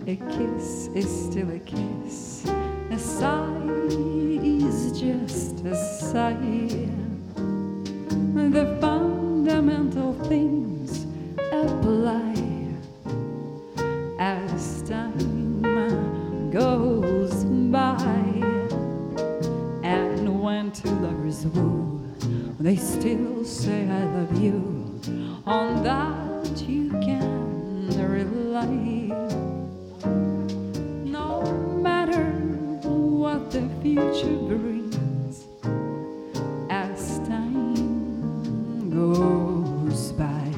A kiss is still a kiss. A sigh is just a sigh. The fundamental things apply as time goes by. And when two lovers woo, they still say I love you. On that you can rely. No matter what the future brings, as time goes by.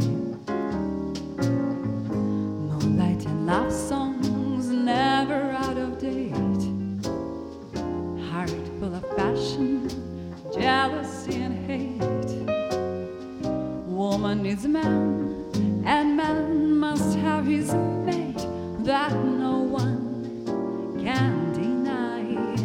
Moonlight and love songs never out of date. Heart full of passion, jealousy and hate. Woman is man, and man must have his mate. That no one can deny.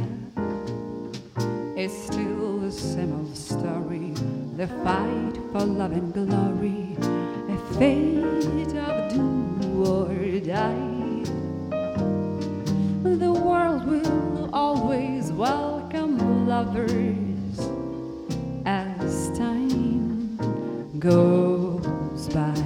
It's still the same old story, the fight for love and glory, a fate of do or die. The world will always welcome lovers as time goes by.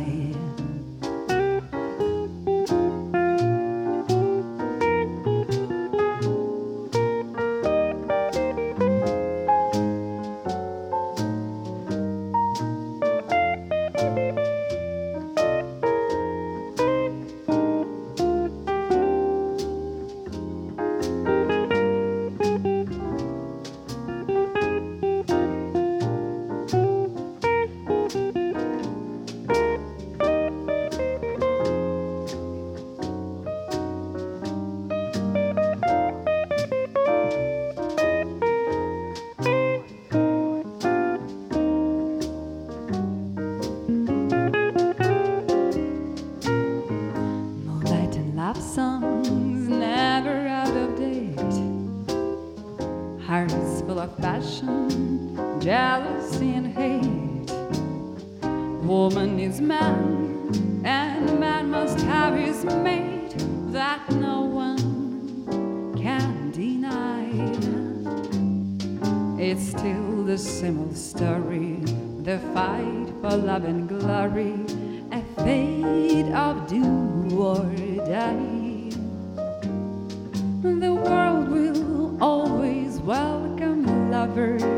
Love songs never out of date. Hearts full of passion, jealousy and hate. Woman is man, and man must have his mate. That no one can deny. It's still the same old story, the fight for love and glory, a fate of do or die. The world will always welcome lovers